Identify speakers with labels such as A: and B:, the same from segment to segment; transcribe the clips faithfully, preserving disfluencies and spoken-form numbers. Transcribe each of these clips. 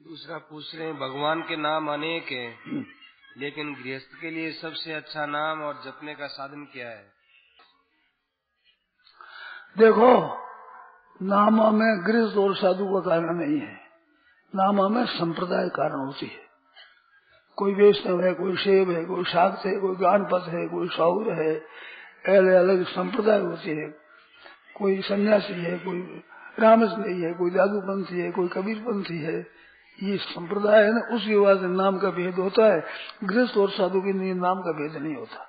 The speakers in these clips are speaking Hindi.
A: दूसरा पूछ रहे हैं, भगवान के नाम अनेक हैं, लेकिन गृहस्थ के लिए सबसे अच्छा नाम और जपने का साधन क्या है?
B: देखो, नामों में गृहस्थ और साधु का कारण नहीं है, नामों में संप्रदाय कारण होती है। कोई वैष्णव है, कोई शैव है, कोई शाक्त है, कोई ज्ञानपथ है, कोई शाउर है, अलग अलग संप्रदाय होती है। कोई सन्यासी है, कोई रामस्नेही है, कोई दादूपंथी है, कोई कबीरपंथी है। ये संप्रदाय है ना, उसकी वजह से नाम का भेद होता है। गृहस्थ और साधु के लिए नाम का भेद नहीं होता।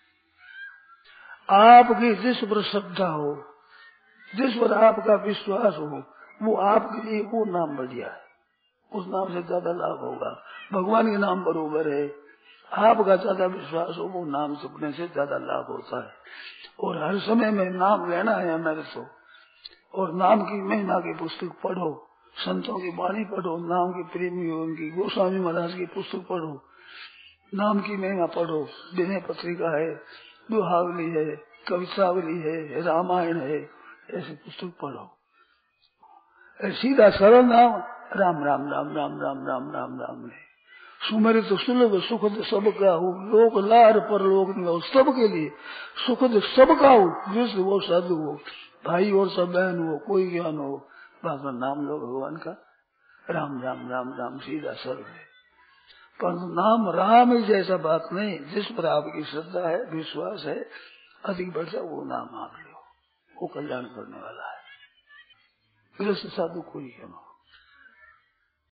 B: आपकी जिस पर श्रद्धा हो, जिस पर आपका विश्वास हो, वो आपके लिए वो नाम बढ़िया है, उस नाम से ज्यादा लाभ होगा। भगवान के नाम बरोबर है, आपका ज्यादा विश्वास हो, वो नाम जपने से ज्यादा लाभ होता है। और हर समय में नाम लेना है हमारे तो, और नाम की महिमा की पुस्तक पढ़ो, संतों की वाणी पढ़ो, नाम के प्रेमी हो उनकी, गोस्वामी महाराज की पुस्तक पढ़ो, नाम की महिमा पढ़ो। विनय पत्रिका है, दोहावली है, कवितावली है, रामायण है, ऐसी पुस्तक पढ़ो। सीधा सरल नाम राम राम राम राम राम राम राम राम है। सुमरित सुलभ सुखद सबका हो, लोक लार पर लोक निगाह, सबके लिए सुखद सबका हो, गृहस्थ हो साधु हो, भाई और सब बहन हो, कोई ज्ञान हो, बस नाम लो भगवान का, राम राम राम राम सीधा सरल है। पर नाम राम ही जैसा बात नहीं, जिस पर आपकी श्रद्धा है, विश्वास है, अधिक बढ़ जाए वो नाम आप लो, वो कल्याण करने वाला है। गृहस्थ साधु कोई है।